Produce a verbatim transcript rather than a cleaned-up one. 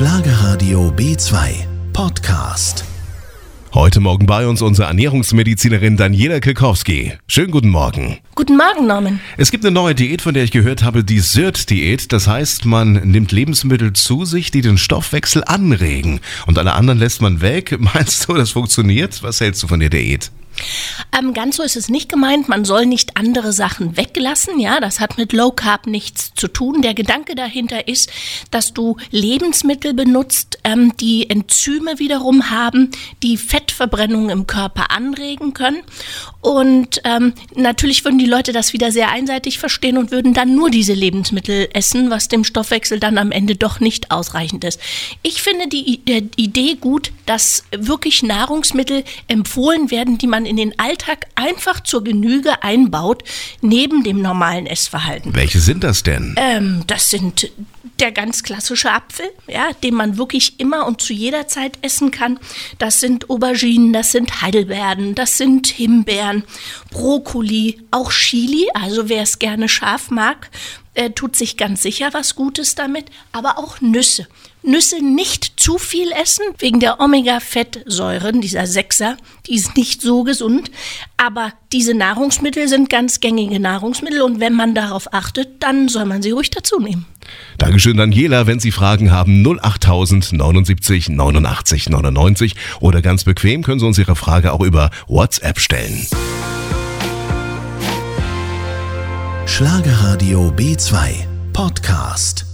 Schlagerradio B zwei Podcast. Heute Morgen bei uns unsere Ernährungsmedizinerin Daniela Kilkowski. Schönen guten Morgen. Guten Morgen, Norman. Es gibt eine neue Diät, von der ich gehört habe, die S I R T-Diät. Das heißt, man nimmt Lebensmittel zu sich, die den Stoffwechsel anregen. Und alle anderen lässt man weg. Meinst du, das funktioniert? Was hältst du von der Diät? Ähm, ganz so ist es nicht gemeint. Man soll nicht andere Sachen weglassen. Ja, das hat mit Low Carb nichts zu tun. Der Gedanke dahinter ist, dass du Lebensmittel benutzt, ähm, die Enzyme wiederum haben, die Fettverbrennung im Körper anregen können. Und ähm, natürlich würden die Leute das wieder sehr einseitig verstehen und würden dann nur diese Lebensmittel essen, was dem Stoffwechsel dann am Ende doch nicht ausreichend ist. Ich finde die äh, Idee gut, dass wirklich Nahrungsmittel empfohlen werden, die man in den Alltag einfach zur Genüge einbaut, neben dem normalen Essverhalten. Welche sind das denn? Ähm, das sind der ganz klassische Apfel, ja, den man wirklich immer und zu jeder Zeit essen kann. Das sind Auberginen, das sind Heidelbeeren, das sind Himbeeren, Brokkoli, auch Chili, also wer es gerne scharf mag, äh, tut sich ganz sicher was Gutes damit, aber auch Nüsse. Nüsse nicht zu viel essen, wegen der Omega-Fettsäuren, dieser Sechser, die ist nicht so gesund. Aber diese Nahrungsmittel sind ganz gängige Nahrungsmittel und wenn man darauf achtet, dann soll man sie ruhig dazu nehmen. Dankeschön, Daniela. Wenn Sie Fragen haben, null acht tausend neunundsiebzig neunundachtzig neunundneunzig oder ganz bequem können Sie uns Ihre Frage auch über WhatsApp stellen. Schlagerradio B zwei Podcast.